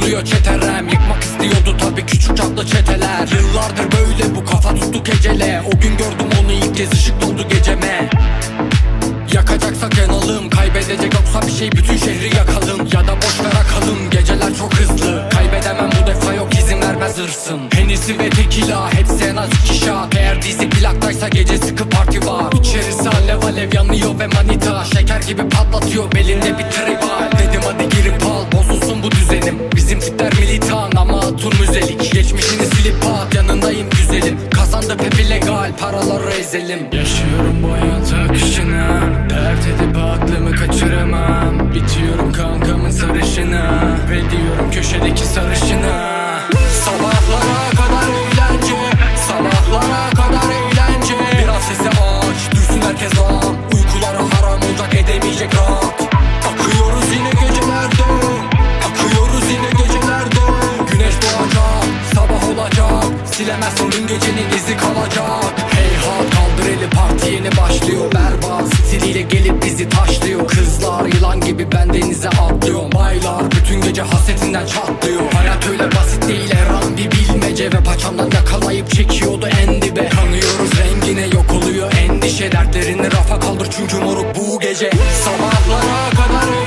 oluyor çeterem. Yıkmak istiyordu tabi küçük çaplı çeteler. Yıllardır böyle bu kafa tuttu gecele. O gün gördüm onu ilk kez, ışık doldu geceme. Yakacaksak yanalım, kaybedecek yoksa bir şey bütün şehri yakalım. Ya da boş ver akalım, geceler çok hızlı. Kaybedemem bu defa, yok izin vermez hırsın. Hennessy ve tekila hepsi en az 2 şat. Eğer dizi plaktaysa gece sıkı parti var. İçerisi alev alev yanıyor ve manita şeker gibi patlatıyor belinde bir tribal. Dedim hadi girip al, bozulsun bu düzenim. Bizim tipler militan ama tur müzelik. Geçmişini silip at, yanındayım güzelim. Kazandı hep illegal, paraları ezelim. Yaşıyorum bu hayat akışına, dert edip aklımı kaçıramam. Bitiyorum kankamın sarışına ve diyorum köşedeki sarışına. Sabahlara kadar eğlence, sabahlara kadar eğlence. Biraz sesi aç, duysun herkes lan. Uykulara haram olacak, edemeyecek rahat. Akıyoruz yine gecelerde, akıyoruz yine gecelerde. Güneş doğacak, sabah olacak. Silemezsin dün gecenin izi kalacak. Heyhat kaldır eli, parti yeni başlıyor. Berbat stiliyle gelip bizi taşlıyor. Kızlar yılan gibi ben denize atlıyorum. Baylar bütün gece hasretinden çatlıyor. Hayat öyle basit değil, her an bir bilmece. Ve paçamdan yakalayıp çekiyordu en dibe. Kanıyoruz rengine, yok oluyor endişe. Dertlerini rafa kaldır çünkü moruk bu gece. Sabahlara kadar